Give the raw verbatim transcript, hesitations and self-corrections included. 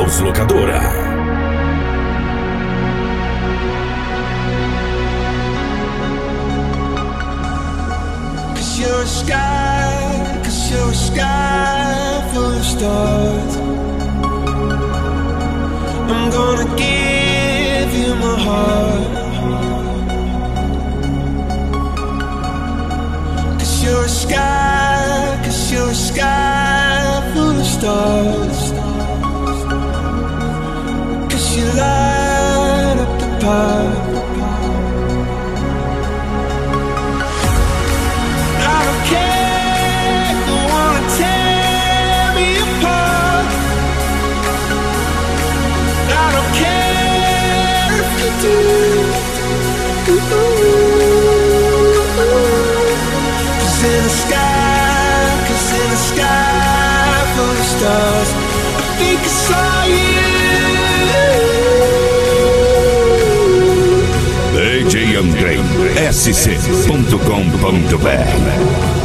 House Locadora. Cause you're a sky, cause you're a sky full of stars. I'm gonna give you my heart. Cause you're a sky, cause you're a sky full of stars. Cause you light up the path. I don't care if you wanna tear me apart. I don't care if you do. Cause in the sky, cause in the sky full of stars, I think I saw you. D J Andrei, S C ponto com ponto B R